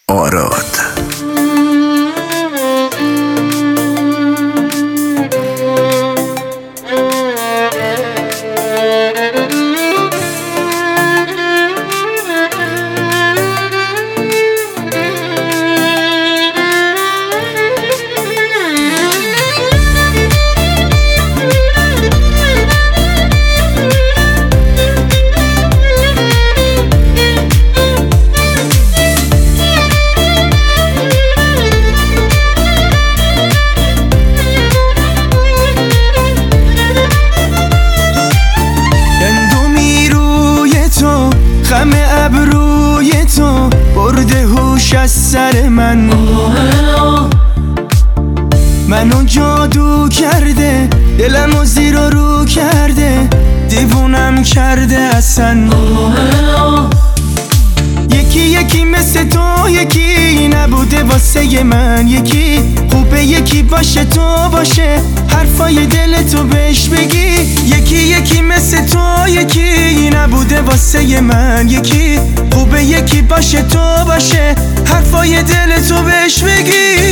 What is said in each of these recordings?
آراد. غم ابروی تو برده هوش از سر منو جادو کرده، دلمو زیر و رو کرده، دیوونم کرده اصلا. یکی مثل تو، یکی نبوده واسه من، یکی خوبه یکی باشه تو باشه، حرفای دل تو بهش بگی. یکی مثل تو، یکی نبوده واسه من، یکی خوبه یکی باشه تو باشه، حرفای دل تو بهش بگی.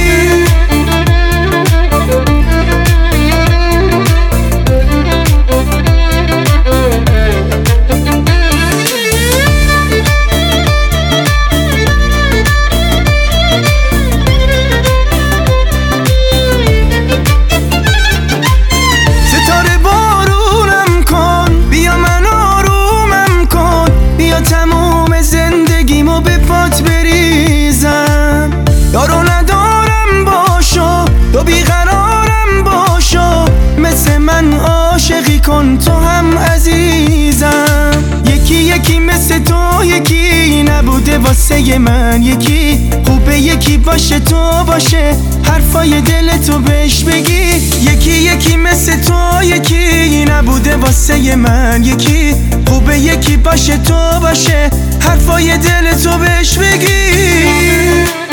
یارو ندارم باشو، تو بیقرارم باشو، مثل من عاشقی کن تو هم عزیزم. یکی مثل تو، یکی نبوده واسه من، یکی خوبه یکی باشه تو باشه، حرفای دل تو بهش بگی. یکی مثل تو، یکی نبوده واسه من، یکی خوبه یکی باشه تو باشه، حرفای دل تو بهش بگی.